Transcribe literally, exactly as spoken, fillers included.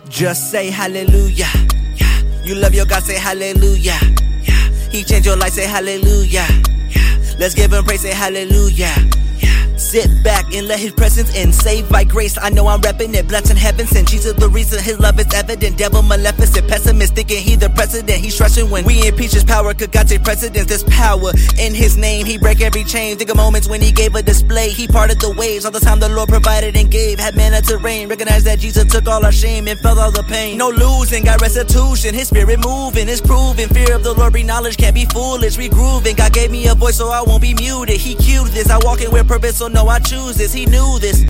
Just say hallelujah. You love your God, say hallelujah. He changed your life, say hallelujah. Let's give him praise, say hallelujah. Sit back and let his presence in. Saved by grace, I know I'm repping it. Blessed in heaven, sent Jesus the reason. His love is evident. Devil maleficent, pessimist, thinking he the president. He's stressing when we impeach his power. Could God take precedence? There's power in his name. He break every chain. Think of moments when he gave a display. He parted the waves. All the time the Lord provided and gave. Had manna to rain. Recognize that Jesus took all our shame and felt all the pain. No losing, got restitution. His spirit moving, it's proven. Fear of the Lord be knowledge, can't be foolish. We grooving. God gave me a voice so I won't be muted. He cued this. I walk in with purpose, so no, I choose this. He knew this.